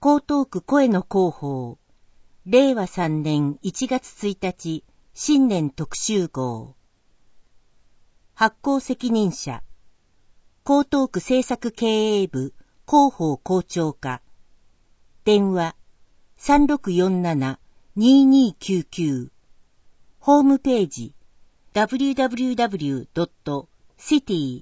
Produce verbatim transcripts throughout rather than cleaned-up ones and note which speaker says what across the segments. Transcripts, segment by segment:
Speaker 1: 江東区声の広報、れいわさんねんいちがつついたち新年特集号。発行責任者、江東区政策経営部広報校長課。電話 さんろくよんななにーにーきゅうきゅう。ホームページ ダブリューダブリューダブリュードットシティ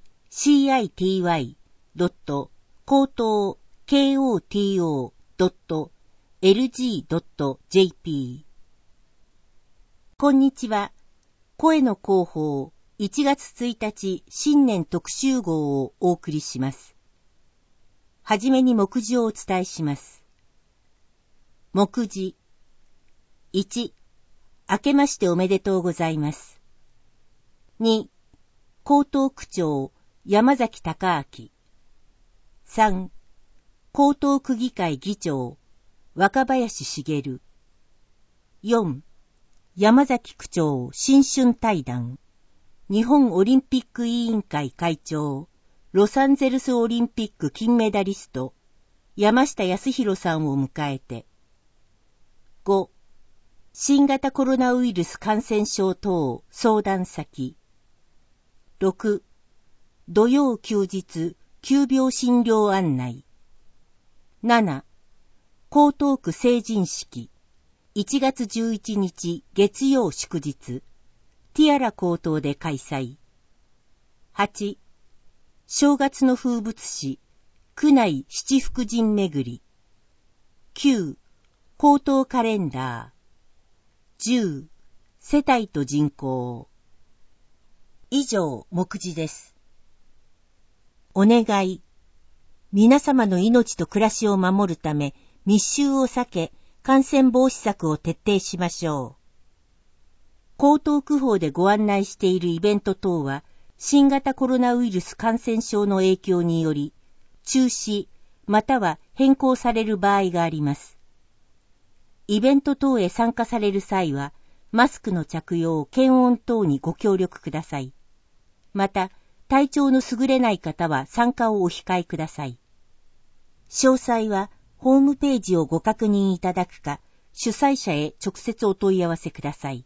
Speaker 1: ドット高等ドットエルジードットジェーピー。こんにちは。声の広報いちがつついたち新年特集号をお送りします。はじめに目次をお伝えします。目次いち、明けましておめでとうございます。に、江東区長山崎隆明。さん、江東区議会議長若林茂。よん、山崎区長新春対談。日本オリンピック委員会会長、ロサンゼルスオリンピック金メダリスト、山下康弘さんを迎えて。ご、新型コロナウイルス感染症等相談先。ろく、土曜休日急病診療案内。なな、江東区成人式。いちがつじゅういちにち月曜祝日。ティアラ高等で開催。はち、正月の風物詩、区内七福神巡り。きゅう、江東カレンダー。じゅう、世帯と人口。以上、目次です。お願い。皆様の命と暮らしを守るため、密集を避け、感染防止策を徹底しましょう。江東区法でご案内しているイベント等は、新型コロナウイルス感染症の影響により、中止、または変更される場合があります。イベント等へ参加される際は、マスクの着用、検温等にご協力ください。また、体調の優れない方は参加をお控えください。詳細は、ホームページをご確認いただくか、主催者へ直接お問い合わせください。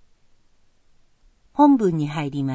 Speaker 1: 本文に入ります。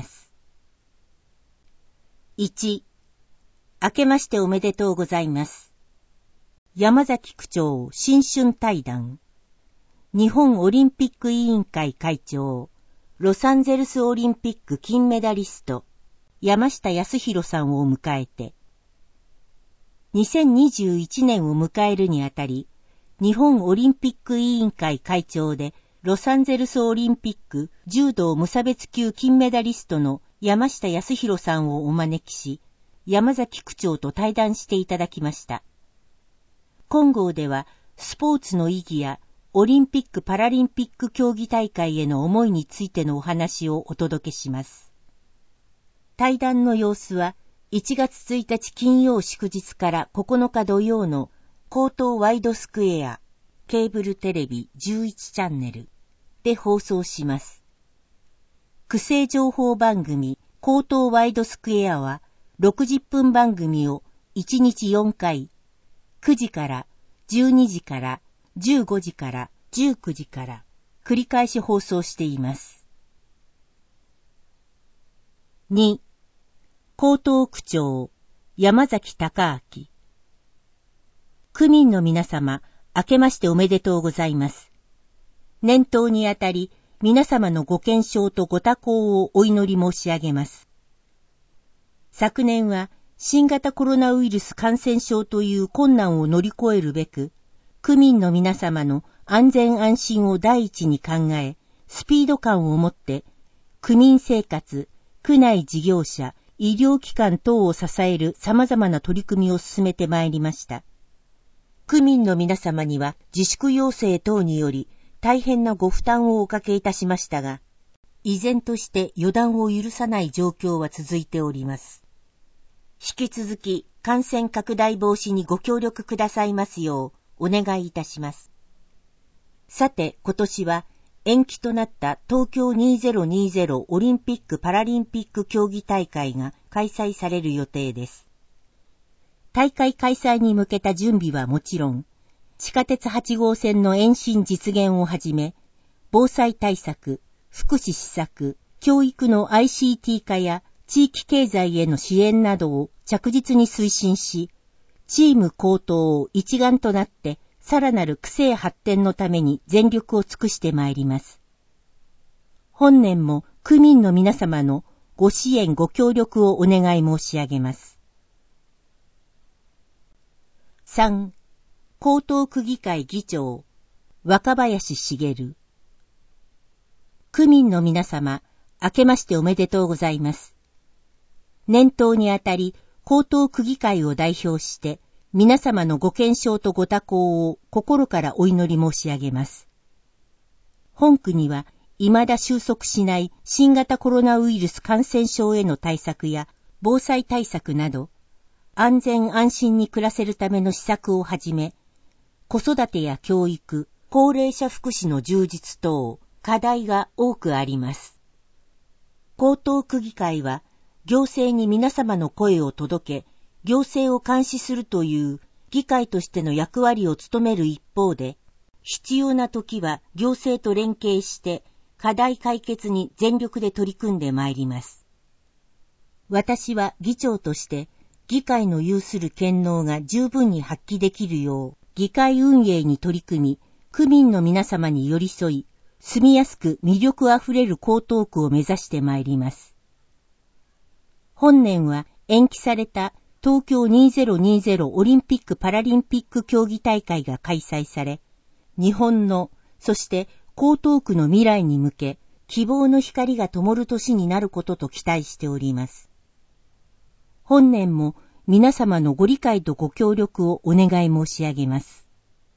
Speaker 1: いち、明けましておめでとうございます。山崎区長新春対談。日本オリンピック委員会会長、ロサンゼルスオリンピック金メダリスト、山下康弘さんを迎えて、にせんにじゅういちねんを迎えるにあたり、日本オリンピック委員会会長で、ロサンゼルスオリンピック柔道無差別級金メダリストの山下康弘さんをお招きし、山崎区長と対談していただきました。今号では、スポーツの意義や、オリンピック・パラリンピック競技大会への思いについてのお話をお届けします。対談の様子は、いちがつついたち金曜祝日からここのか土曜の江東ワイドスクエアケーブルテレビじゅういちチャンネルで放送します。区政情報番組江東ワイドスクエアはろくじゅっぷん番組をいちにちよんかい、くじからじゅうにじからじゅうごじからじゅうくじから繰り返し放送しています。に、江東区長山崎隆明。区民の皆様、明けましておめでとうございます。年頭にあたり、皆様のご健勝とご多幸をお祈り申し上げます。昨年は新型コロナウイルス感染症という困難を乗り越えるべく、区民の皆様の安全安心を第一に考え、スピード感を持って、区民生活、区内事業者、医療機関等を支える様々な取り組みを進めてまいりました。区民の皆様には自粛要請等により大変なご負担をおかけいたしましたが、依然として予断を許さない状況は続いております。引き続き感染拡大防止にご協力くださいますようお願いいたします。さて、今年は延期となった東京にせんにじゅうオリンピック・パラリンピック競技大会が開催される予定です。大会開催に向けた準備はもちろん、 地下鉄はち号線の延伸実現をはじめ、防災対策、福祉施策、教育の アイシーティー 化や地域経済への支援などを着実に推進し、チーム高等を一丸となってさらなる区政発展のために全力を尽くしてまいります。本年も区民の皆様のご支援ご協力をお願い申し上げます。さん. 江東区議会議長、若林茂。区民の皆様、明けましておめでとうございます。年頭にあたり、江東区議会を代表して、皆様のご健勝とご多幸を心からお祈り申し上げます。本区には、未だ収束しない新型コロナウイルス感染症への対策や防災対策など、安全安心に暮らせるための施策をはじめ、子育てや教育、高齢者福祉の充実等、課題が多くあります。江東区議会は、行政に皆様の声を届け、行政を監視するという議会としての役割を務める一方で、必要な時は行政と連携して、課題解決に全力で取り組んでまいります。私は議長として議会の有する権能が十分に発揮できるよう議会運営に取り組み、区民の皆様に寄り添い、住みやすく魅力あふれる江東区を目指してまいります。本年は延期された東京にせんにじゅうオリンピック・パラリンピック競技大会が開催され、日本の、そして江東区の未来に向け、希望の光が灯る年になることと期待しております。本年も皆様のご理解とご協力をお願い申し上げます。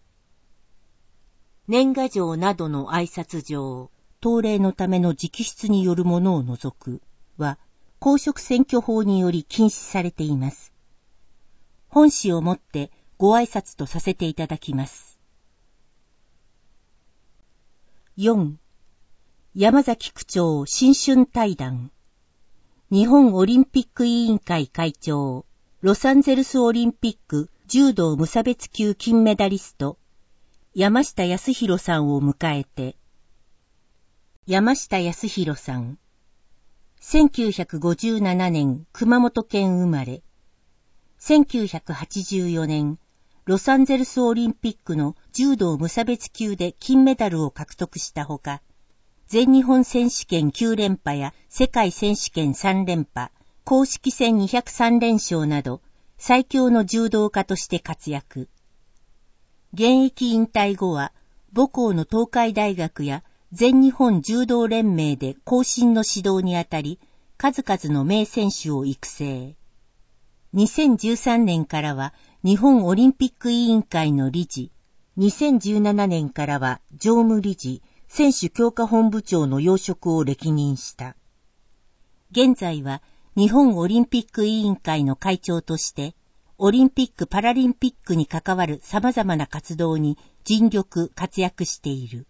Speaker 1: 年賀状などの挨拶状、当例のための直筆によるものを除くは、公職選挙法により禁止されています。本紙をもってご挨拶とさせていただきます。よん. 山崎区長新春対談。日本オリンピック委員会会長、ロサンゼルスオリンピック柔道無差別級金メダリスト、山下康弘さんを迎えて、山下康弘さん、せんきゅうひゃくごじゅうななねん熊本県生まれ、せんきゅうひゃくはちじゅうよねん、ロサンゼルスオリンピックの柔道無差別級で金メダルを獲得したほか、全日本選手権きゅう連覇や世界選手権さん連覇、公式戦にひゃくさん連勝など、最強の柔道家として活躍。現役引退後は、母校の東海大学や全日本柔道連盟で後進の指導にあたり、数々の名選手を育成。にせんじゅうさんねんからは日本オリンピック委員会の理事、にせんじゅうななねんからは常務理事、選手強化本部長の要職を歴任した。現在は日本オリンピック委員会の会長として、オリンピック・パラリンピックに関わる様々な活動に尽力活躍している。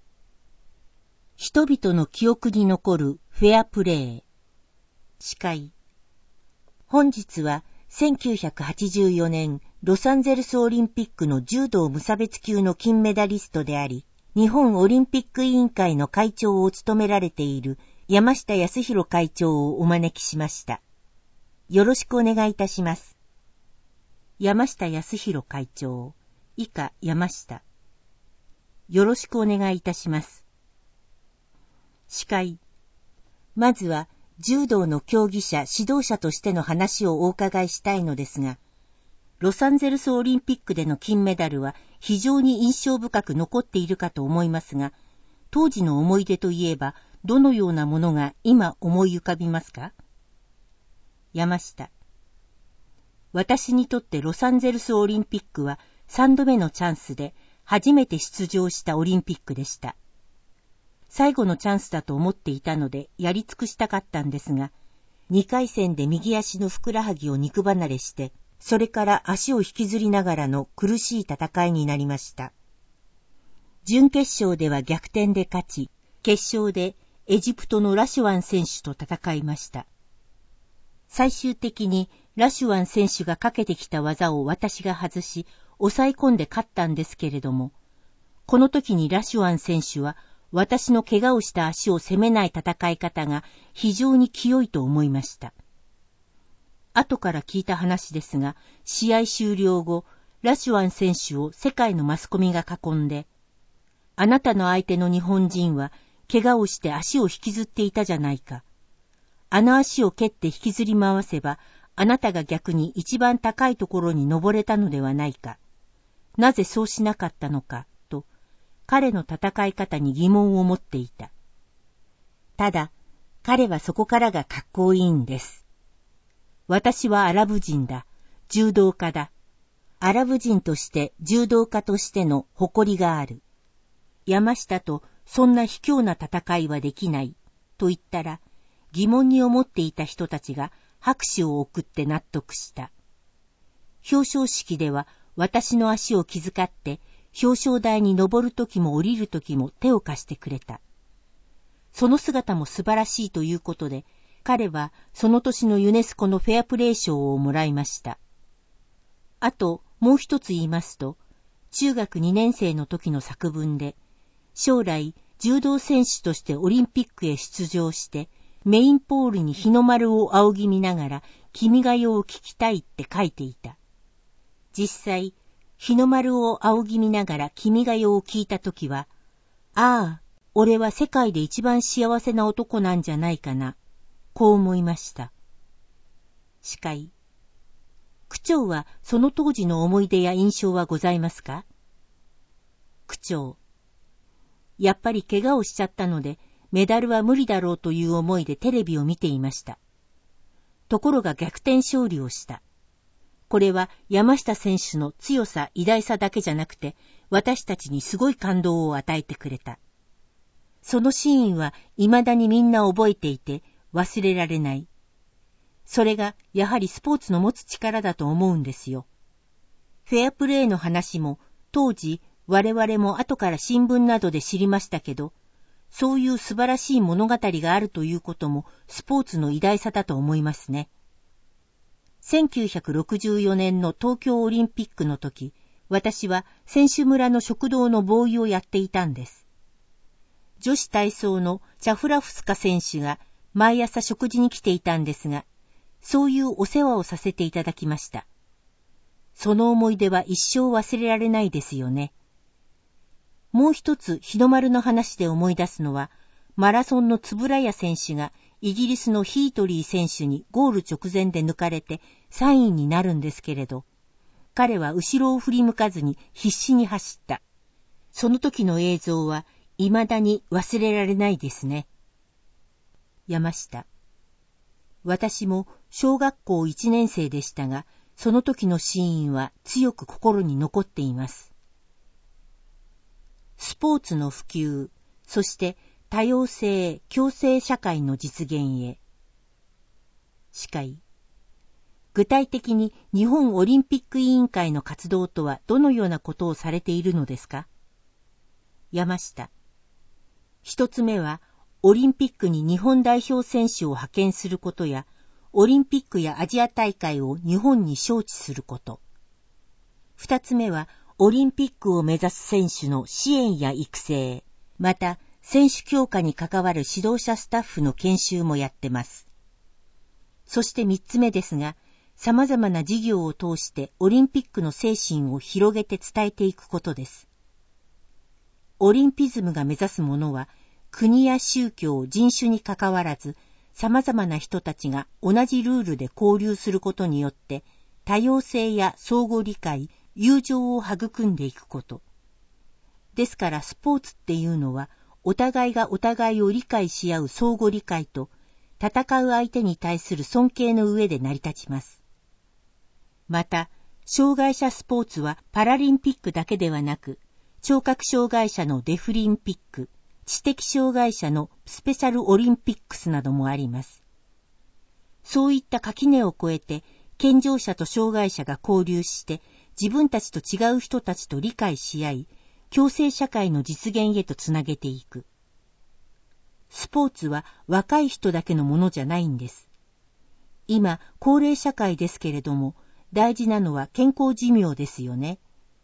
Speaker 1: 人々の記憶に残るフェアプレー。司会。本日はせんきゅうひゃくはちじゅうよねんロサンゼルスオリンピックの柔道無差別級の金メダリストであり、日本オリンピック委員会の会長を務められている山下康弘会長をお招きしました。よろしくお願いいたします。山下康弘会長、以下山下。よろしくお願いいたします。司会。まずは、柔道の競技者、指導者としての話をお伺いしたいのですが、ロサンゼルスオリンピックでの金メダルは非常に印象深く残っているかと思いますが、当時の思い出といえば、どのようなものが今思い浮かびますか？山下。私にとってロサンゼルスオリンピックはさんどめのチャンスで初めて出場したオリンピックでした。最後のチャンスだと思っていたのでやり尽くしたかったんですが、にかい戦で右足のふくらはぎを肉離れして、それから足を引きずりながらの苦しい戦いになりました。準決勝では逆転で勝ち、決勝でエジプトのラシュワン選手と戦いました。最終的にラシュワン選手がかけてきた技を私が外し、 抑え込んで勝ったんですけれども、この時にラシュアン選手は私の怪我をした足を責めない戦い方が非常に清いと思いました。後から聞いた話ですが、試合終了後、ラシュアン選手を世界のマスコミが囲んで、あなたの相手の日本人は怪我をして足を引きずっていたじゃないか。あの足を蹴って引きずり回せば、あなたが逆に一番高いところに登れたのではないか。なぜそうしなかったのか、と、彼の戦い方に疑問を持っていた。ただ、彼はそこからがかっこいいんです。私はアラブ人だ。柔道家だ。アラブ人として柔道家としての誇りがある。山下とそんな卑怯な戦いはできない、と言ったら、疑問に思っていた人たちが拍手を送って納得した。表彰式では私の足を気遣って表彰台に登るときも降りるときも手を貸してくれた。その姿も素晴らしいということで、彼はその年のユネスコのフェアプレー賞をもらいました。あともう一つ言いますと、中学にねん生の時の作文で、将来柔道選手としてオリンピックへ出場して、メインポールに日の丸を仰ぎ見ながら君が代を聞きたいって書いていた。実際、日の丸を仰ぎ見ながら君が代を聞いたときは、ああ、俺は世界で一番幸せな男なんじゃないかな、こう思いました。司会。区長はその当時の思い出や印象はございますか？区長。やっぱり怪我をしちゃったので、メダルは無理だろうという思いでテレビを見ていました。ところが逆転勝利をした。これは山下選手の強さ偉大さだけじゃなくて、私たちにすごい感動を与えてくれた。そのシーンは未だにみんな覚えていて忘れられない。それがやはりスポーツの持つ力だと思うんですよ。フェアプレーの話も当時我々も後から新聞などで知りましたけど、そういう素晴らしい物語があるということもスポーツの偉大さだと思いますね。せんきゅうひゃくろくじゅうよねんの東京オリンピックの時、私は選手村の食堂のボーイをやっていたんです。女子体操のチャフラフスカ選手が毎朝食事に来ていたんですが、そういうお世話をさせていただきました。その思い出は一生忘れられないですよね。もう一つ日の丸の話で思い出すのは、マラソンの円谷選手がイギリスのヒートリー選手にゴール直前で抜かれてさんいになるんですけれど、彼は後ろを振り向かずに必死に走った。その時の映像は未だに忘れられないですね。山下。私も小学校いちねん生でしたが、その時のシーンは強く心に残っています。スポーツの普及、そして多様性、共生社会の実現へ。司会。具体的に日本オリンピック委員会の活動とはどのようなことをされているのですか？山下。一つ目は、オリンピックに日本代表選手を派遣することや、オリンピックやアジア大会を日本に招致すること。二つ目は、オリンピックを目指す選手の支援や育成、また選手強化に関わる指導者スタッフの研修もやってます。そして三つ目ですが、様々な事業を通してオリンピックの精神を広げて伝えていくことです。オリンピズムが目指すものは、国や宗教、人種に関わらず、様々な人たちが同じルールで交流することによって、多様性や相互理解、友情を育んでいくこと。ですからスポーツっていうのは、お互いがお互いを理解し合う相互理解と、戦う相手に対する尊敬の上で成り立ちます。また、障害者スポーツはパラリンピックだけではなく、聴覚障害者のデフリンピック、知的障害者のスペシャルオリンピックスなどもあります。そういった垣根を越えて、健常者と障害者が交流して、自分たちと違う人たちと理解し合い、共生社会の実現へとつなげていく。スポーツは若い人だけのものじゃないんです。今、高齢社会ですけれども、大事なのは健康寿命ですよね。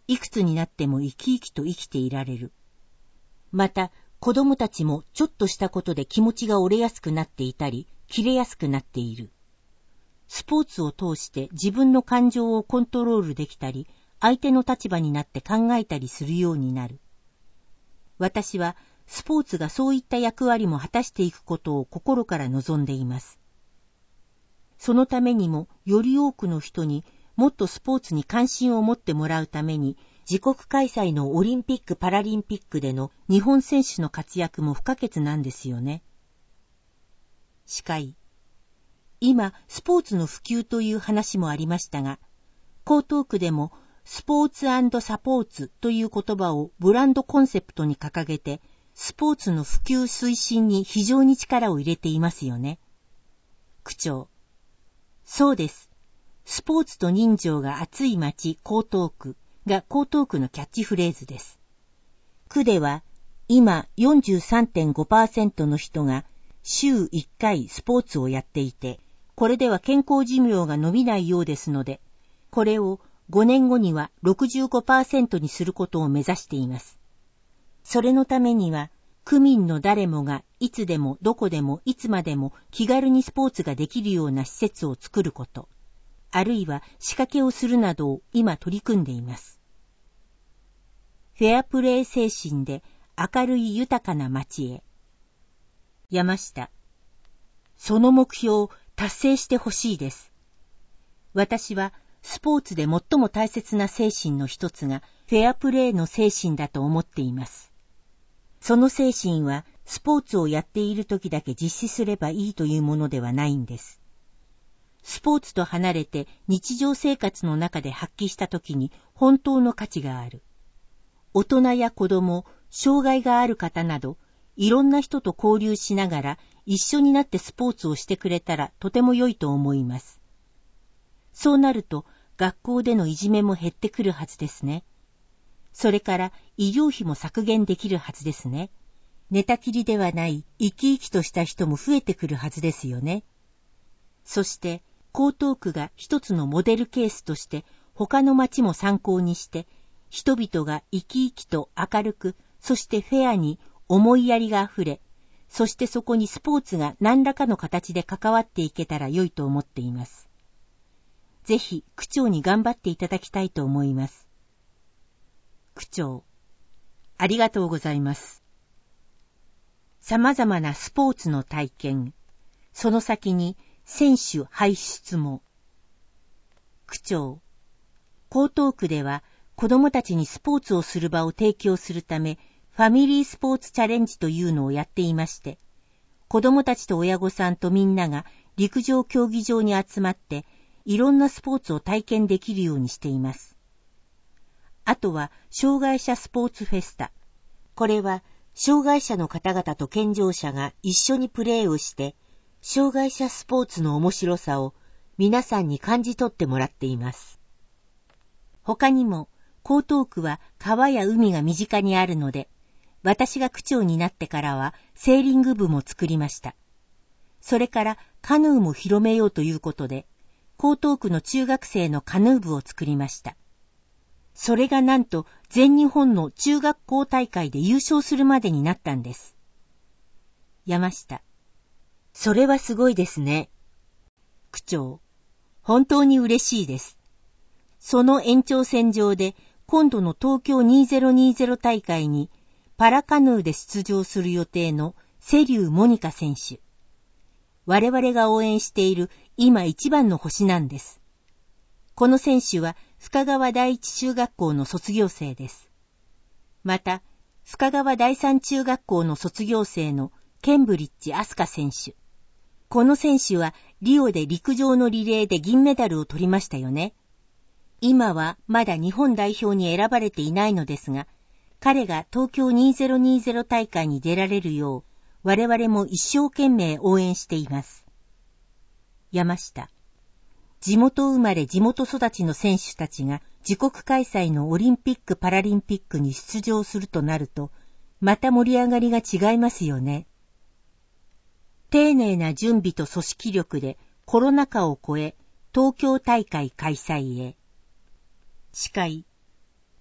Speaker 1: いくつになっても生き生きと生きていられる。また、子供たちもちょっとしたことで気持ちが折れやすくなっていたり、切れやすくなっている。スポーツを通して自分の感情をコントロールできたり、相手の立場になって考えたりするようになる。私はスポーツがそういった役割も果たしていくことを心から望んでいます。そのためにもより多くの人にもっとスポーツに関心を持ってもらうために、自国開催のオリンピック・パラリンピックでの日本選手の活躍も不可欠なんですよね。司会。今、スポーツの普及という話もありましたが、江東区でもスポーツ&サポーツという言葉をブランドコンセプトに掲げて、スポーツの普及推進に非常に力を入れていますよね。区長。そうです。スポーツと人情が熱い町江東区が江東区のキャッチフレーズです。区では今 よんじゅうさんてんごパーセント の人が週いっかいスポーツをやっていて、これでは健康寿命が伸びないようですので、これをごねんごには ろくじゅうごパーセント にすることを目指しています。それのためには、区民の誰もがいつでもどこでもいつまでも気軽にスポーツができるような施設を作ること、あるいは仕掛けをするなどを今取り組んでいます。フェアプレー精神で明るい豊かな街へ。山下。その目標を達成してほしいです。私はスポーツで最も大切な精神の一つがフェアプレーの精神だと思っています。その精神はスポーツをやっている時だけ実施すればいいというものではないんです。スポーツと離れて日常生活の中で発揮した時に本当の価値がある。大人や子供、障害がある方など、いろんな人と交流しながら一緒になってスポーツをしてくれたらとても良いと思います。そうなると学校でのいじめも減ってくるはずですね。それから医療費も削減できるはずですね。寝たきりではない生き生きとした人も増えてくるはずですよね。そして江東区が一つのモデルケースとして他の町も参考にして人々が生き生きと明るくそしてフェアに思いやりがあふれ、そしてそこにスポーツが何らかの形で関わっていけたら良いと思っています。ぜひ区長に頑張っていただきたいと思います。区長、ありがとうございます。様々なスポーツの体験、その先に選手輩出も。区長、江東区では子どもたちにスポーツをする場を提供するため、ファミリースポーツチャレンジというのをやっていまして、子どもたちと親御さんとみんなが陸上競技場に集まって、いろんなスポーツを体験できるようにしています。あとは、障害者スポーツフェスタ。これは、障害者の方々と健常者が一緒にプレーをして、障害者スポーツの面白さを皆さんに感じ取ってもらっています。他にも、江東区は川や海が身近にあるので、私が区長になってからはセーリング部も作りました。それからカヌーも広めようということで、江東区の中学生のカヌー部を作りました。それがなんと全日本の中学校大会で優勝するまでになったんです。山下。それはすごいですね。区長。本当に嬉しいです。その延長線上で今度の東京にせんにじゅう大会にパラカヌーで出場する予定の瀬立モニカ選手。我々が応援している今一番の星なんです。この選手は深川第一中学校の卒業生です。また、深川第三中学校の卒業生のケンブリッジアスカ選手。この選手はリオで陸上のリレーで銀メダルを取りましたよね。今はまだ日本代表に選ばれていないのですが、彼が東京にせんにじゅう大会に出られるよう、我々も一生懸命応援しています。山下。地元生まれ地元育ちの選手たちが自国開催のオリンピック・パラリンピックに出場するとなると、また盛り上がりが違いますよね。丁寧な準備と組織力でコロナ禍を越え、東京大会開催へ。司会。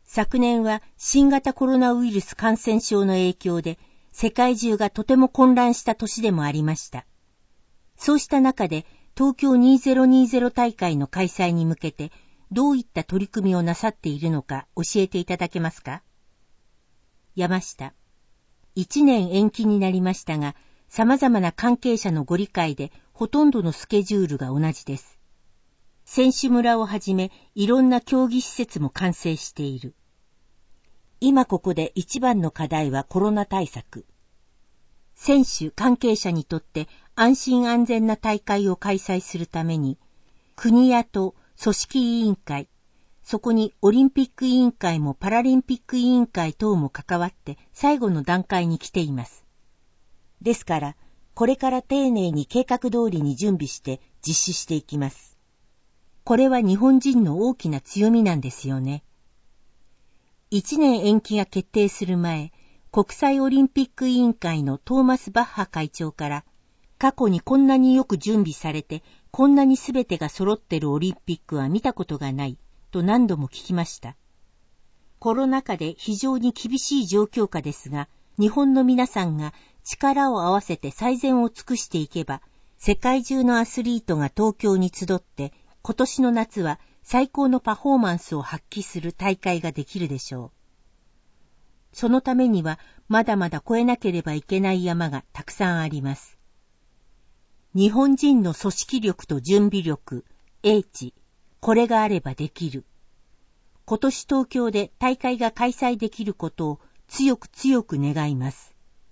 Speaker 1: 昨年は新型コロナウイルス感染症の影響で世界中がとても混乱した年でもありました。そうした中で東京にせんにじゅう大会の開催に向けてどういった取り組みをなさっているのか教えていただけますか？山下。一年延期になりましたが、様々な関係者のご理解でほとんどのスケジュールが同じです。選手村をはじめいろんな競技施設も完成している。今ここで一番の課題はコロナ対策。選手関係者にとって安心安全な大会を開催するために、国や都、組織委員会、そこにオリンピック委員会もパラリンピック委員会等も関わって最後の段階に来ています。ですから、これから丁寧に計画通りに準備して実施していきます。これは日本人の大きな強みなんですよね。一年延期が決定する前、国際オリンピック委員会のトーマス・バッハ会長から、過去にこんなによく準備されて、こんなにすべてが揃ってるオリンピックは見たことがない、と何度も聞きました。コロナ禍で非常に厳しい状況下ですが、日本の皆さんが力を合わせて最善を尽くしていけば、世界中のアスリートが東京に集って、今年の夏は最高のパフォーマンスを発揮する大会ができるでしょう。そのためにはまだまだ越えなければいけない山がたくさんあります。日本人の組織力と準備力、英知、これがあればできる。今年東京で大会が開催できることを強く強く願います。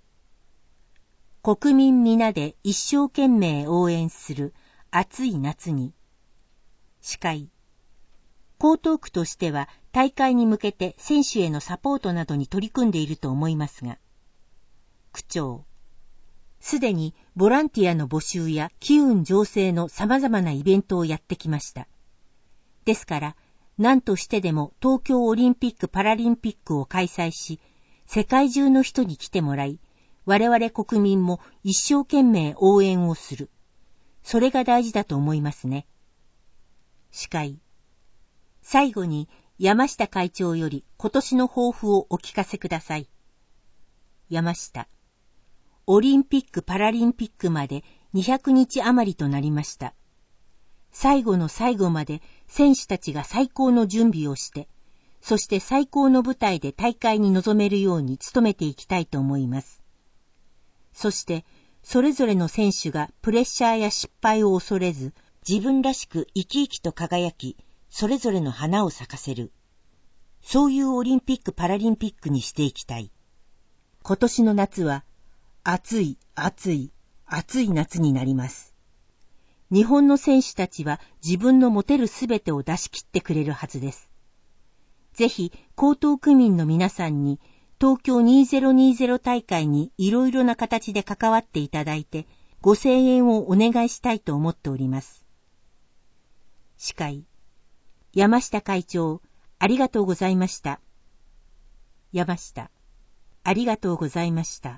Speaker 1: 国民皆で一生懸命応援する暑い夏に。司会。江東区としては大会に向けて選手へのサポートなどに取り組んでいると思いますが。区長。すでにボランティアの募集や機運醸成の様々なイベントをやってきました。ですから、何としてでも東京オリンピック・パラリンピックを開催し、世界中の人に来てもらい、我々国民も一生懸命応援をする。それが大事だと思いますね。司会。最後に山下会長より今年の抱負をお聞かせください。山下。オリンピック・パラリンピックまでにひゃくにち余りとなりました。最後の最後まで選手たちが最高の準備をして、そして最高の舞台で大会に臨めるように努めていきたいと思います。そして、それぞれの選手がプレッシャーや失敗を恐れず、自分らしく生き生きと輝き、それぞれの花を咲かせる。そういうオリンピック・パラリンピックにしていきたい。今年の夏は、暑い、暑い、暑い夏になります。日本の選手たちは自分の持てるすべてを出し切ってくれるはずです。ぜひ、江東区民の皆さんに、東京にせんにじゅう大会にいろいろな形で関わっていただいて、ご声援をお願いしたいと思っております。司会。山下会長、ありがとうございました。山下。ありがとうございました。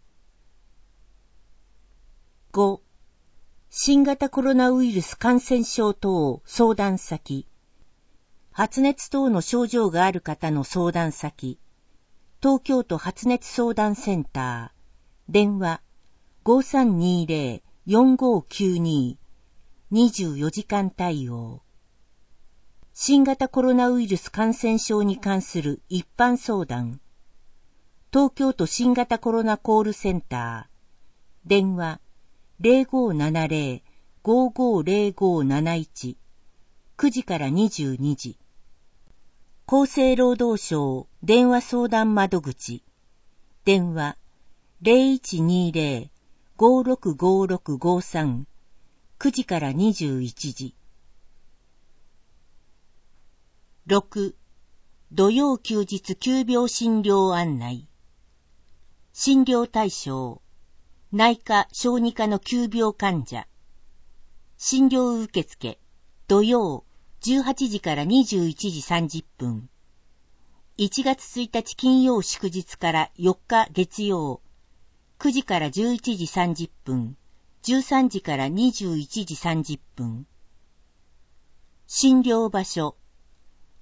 Speaker 1: ご. 新型コロナウイルス感染症等相談先。発熱等の症状がある方の相談先。東京都発熱相談センター。電話 ごさんにぜろよんごきゅうに にじゅうよじかん対応。新型コロナウイルス感染症に関する一般相談。東京都新型コロナコールセンター。電話ゼロごななゼロ ごごゼロごなないち くじからにじゅうにじ。厚生労働省電話相談窓口。電話ゼロいちにゼロ ごろくごろくごさん くじからにじゅういちじ。ろく. 土曜休日急病診療案内。診療対象内科・小児科の急病患者。診療受付土曜じゅうはちじからにじゅういちじさんじゅっぷん。いちがつついたち金曜祝日からよっか月曜くじからじゅういちじさんじゅっぷん、じゅうさんじからにじゅういちじさんじゅっぷん。診療場所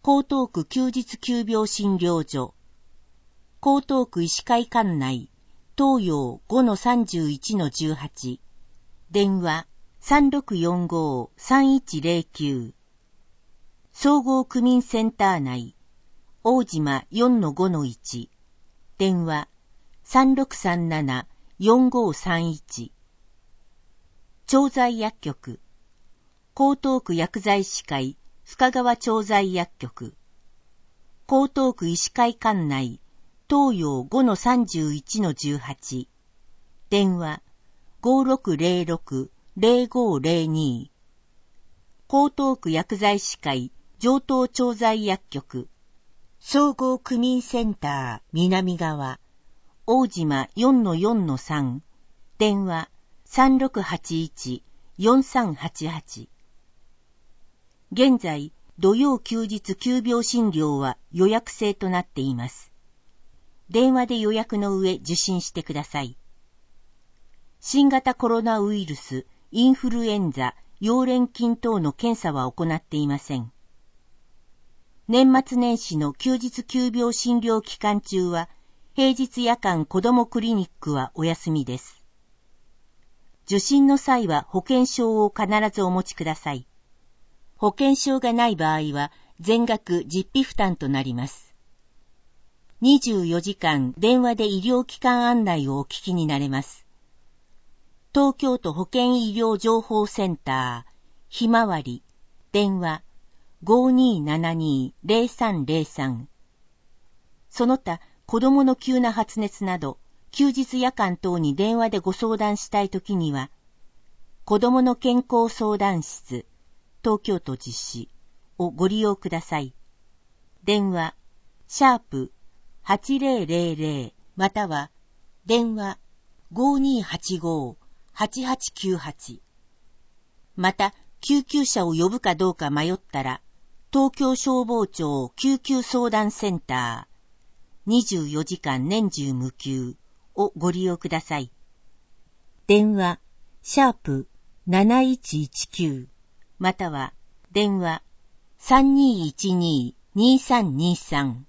Speaker 1: 江東区休日急病診療所、江東区医師会館内、東洋 ごのさんじゅういちのじゅうはち、電話 さんろくよんご さんいちゼロきゅう、総合区民センター内、大島 よんのごのいち、電話 さんろくさんなな よんごさんいち、調剤薬局、江東区薬剤師会深川調剤薬局、江東区医師会館内、東洋 ごのさんじゅういちのじゅうはち、電話 ごろくゼロろく ゼロごゼロに、江東区薬剤師会上東調剤薬局、総合区民センター南側、大島 よんのよんのさん、電話 さんろくはちいち よんさんはちはち。現在、土曜休日急病診療は予約制となっています。電話で予約の上受診してください。新型コロナウイルス、インフルエンザ、溶連菌等の検査は行っていません。年末年始の休日急病診療期間中は、平日夜間子どもクリニックはお休みです。受診の際は保険証を必ずお持ちください。保険証がない場合は全額実費負担となります。にじゅうよじかん電話で医療機関案内をお聞きになれます。東京都保健医療情報センター、ひまわり、電話 ごにーななにー ゼロさんゼロさん。その他、子供の急な発熱など、休日夜間等に電話でご相談したいときには、子供の健康相談室、東京都実施をご利用ください。電話、シャープはちゼロゼロゼロまたは、電話 ごにーはちご はちはちきゅうはち。また、救急車を呼ぶかどうか迷ったら、東京消防庁救急相談センター、にじゅうよじかん年中無休をご利用ください。電話、シャープなないちいちきゅうまたは電話 さんにーいちにー にーさんにーさん。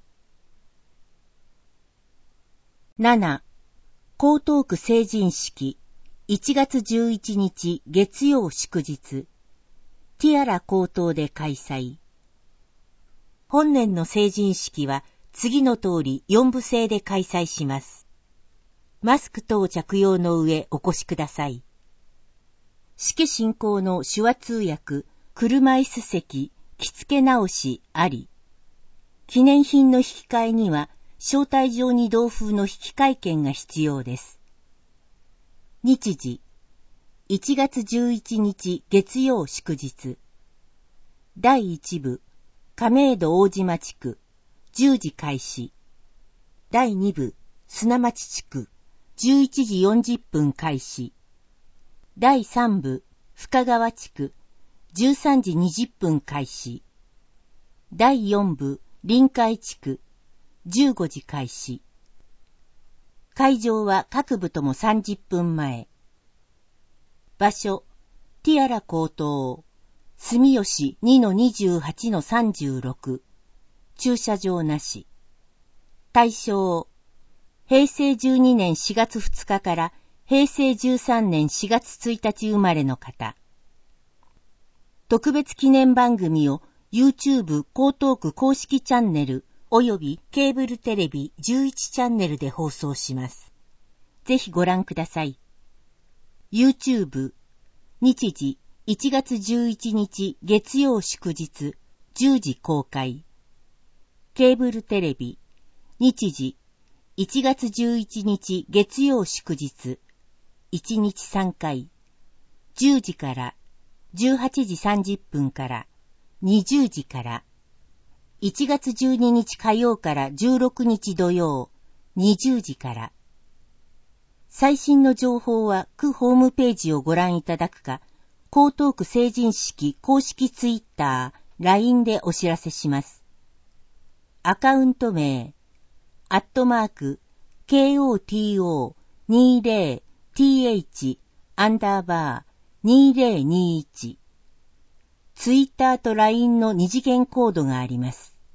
Speaker 1: なな. 江東区成人式いちがつじゅういちにち月曜祝日ティアラ江東で開催。本年の成人式は次の通りよんぶ制で開催します。マスク等着用の上お越しください。式進行の手話通訳、車椅子席、着付け直しあり。記念品の引き換えには、招待状に同封の引換券が必要です。日時、いちがつじゅういちにち月曜祝日。だいいち部、亀戸大島地区、じゅうじ開始。だいに部、砂町地区、じゅういちじよんじゅっぷん開始。だいさん部、深川地区、じゅうさんじにじゅっぷん開始。だいよん部、臨海地区、じゅうごじ開始。会場は各部ともさんじゅっぷんまえ。場所、ティアラ江東、住吉 にのにじゅうはちのさんじゅうろく、駐車場なし。対象、平成じゅうにねんしがつふつかから平成じゅうさんねんしがつついたち生まれの方。特別記念番組を YouTube 江東区公式チャンネルおよびケーブルテレビじゅういちチャンネルで放送します。ぜひご覧ください。YouTube、日時いちがつじゅういちにち月曜祝日じゅうじ公開。ケーブルテレビ、日時いちがつじゅういちにち月曜祝日いちにちさんかい、じゅうじからじゅうはちじさんじゅっぷんからにじゅうじから、いちがつじゅうににち火曜からじゅうろくにち土曜にじゅうじから。最新の情報は区ホームページをご覧いただくか、江東区成人式公式ツイッター、ライン でお知らせします。アカウント名、アットマーク、ケーオーティーオーにじゅう ティーエイチ アンダーバーにせんにじゅういち。ツイッターと ライン の二次元コードがあります。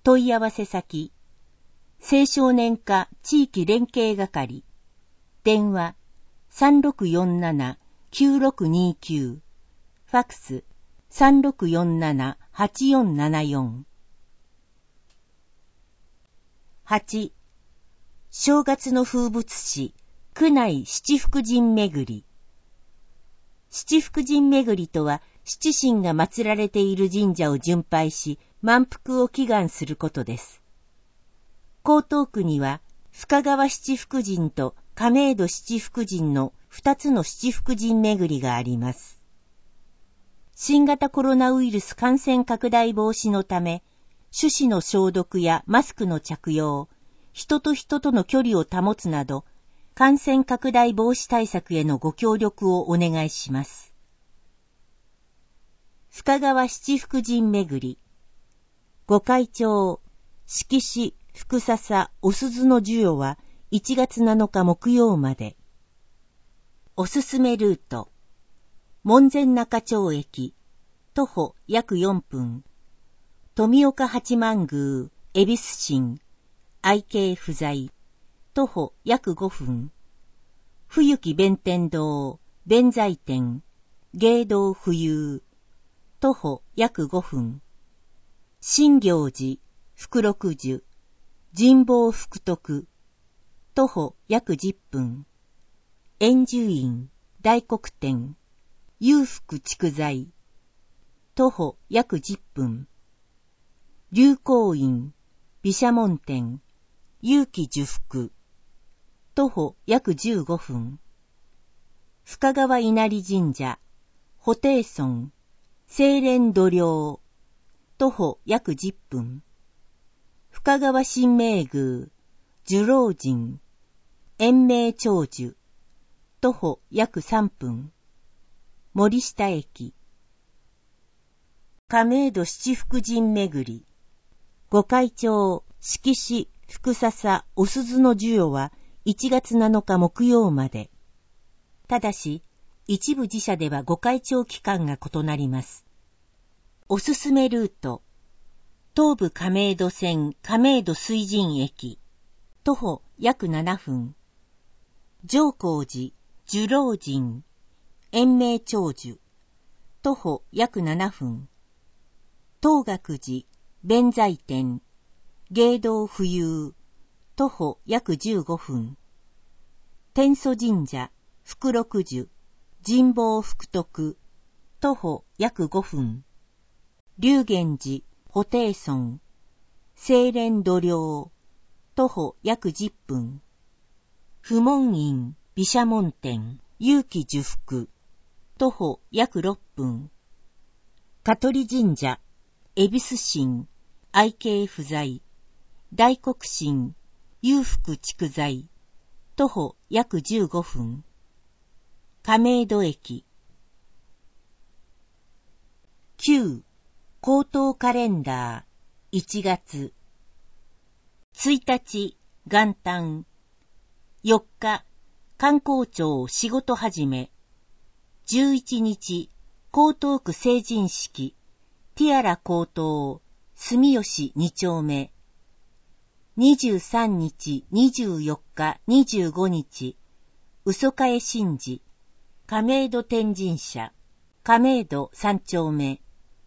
Speaker 1: 問い合わせ先、青少年課地域連携係、電話 さんろくよんななきゅうろくにきゅう、ファックス さんろくよんななはちよんななよん。はち. 正月の風物詩、区内七福神巡り。七福神巡りとは、七神が祀られている神社を巡拝し、満腹を祈願することです。江東区には、深川七福神と亀戸七福神の二つの七福神巡りがあります。新型コロナウイルス感染拡大防止のため、手指の消毒やマスクの着用、人と人との距離を保つなど、感染拡大防止対策へのご協力をお願いします。深川七福神巡り。御開帳、色紙、福笹、お鈴の授与はいちがつなのか木曜まで。おすすめルート。門前仲町駅、徒歩約よんぷん。富岡八幡宮、恵比寿神、愛敬不在、徒歩約ごふん。冬木弁天堂、弁財天、芸道浮遊、徒歩約ごふん。新行寺、福六樹、神保福徳、徒歩約じゅっぷん。円寿院、大黒天、裕福竹材、徒歩約じゅっぷん。龍光院、毘沙門天、勇気寿福、徒歩約じゅうごふん。深川稲荷神社、布袋村、清廉度量、徒歩約じゅっぷん。深川神明宮、寿老神、延命長寿、徒歩約さんぷん。森下駅。亀戸七福神巡り。御開帳、色紙、福笹、お鈴の授与はいちがつなのか木曜まで。ただし、一部自社では御開帳期間が異なります。おすすめルート。東武亀戸線亀戸水神駅。徒歩約ななふん。上光寺、寿老神、延命長寿。徒歩約ななふん。東岳寺、弁財天、芸道浮遊。徒歩約じゅうごふん。天祖神社、福六樹、神保福徳。徒歩約ごふん。龍源寺、布袋村、清廉度量。徒歩約じゅっぷん。不門院、毘沙門天、勇気寿福。徒歩約ろっぷん。香取神社、恵比寿神、愛敬不在。大黒神、裕福竹材。徒歩約じゅうごふん。亀戸駅。きゅう. 高等カレンダーいちがつ。ついたち元旦。よっか観光庁仕事始め。じゅういちにち江東区成人式。ティアラ高等住吉に丁目。にじゅうさんにちにじゅうよっかにじゅうごにち嘘替神事亀戸天神社亀戸さん丁目。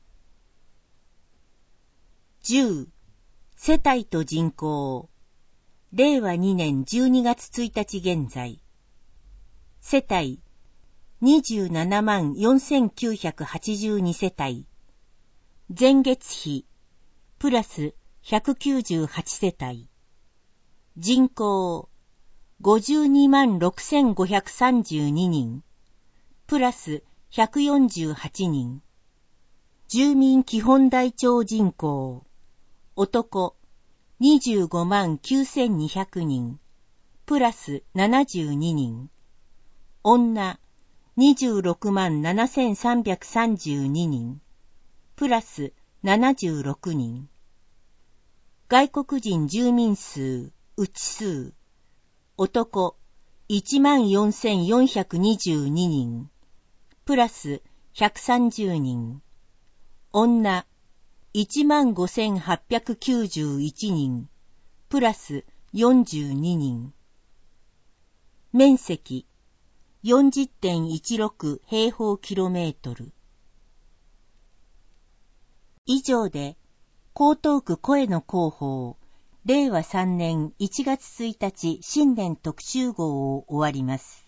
Speaker 1: じゅう. 世帯と人口。れいわにねんじゅうにがつついたち現在。世帯にじゅうななまんよんせんきゅうひゃくはちじゅうにせたい。前月比プラスひゃくきゅうじゅうはちせたい。人口ごじゅうにまんろくせんごひゃくさんじゅうににん。プラスひゃくよんじゅうはちにん。住民基本台帳人口。男にじゅうごまんきゅうせんにひゃくにん。プラスななじゅうににん。女にじゅうろくまんななせんさんびゃくさんじゅうににん。プラスななじゅうろくにん。外国人住民数、内数。男いちまんよんせんよんひゃくにじゅうににん。プラスひゃくさんじゅうにん。女いちまんごせんはっぴゃくきゅうじゅういちにん、プラスよんじゅうににん。面積 よんじゅってんいちろく 平方キロメートル。以上で、江東区声の広報、れいわさんねんいちがつついたち新年特集号を終わります。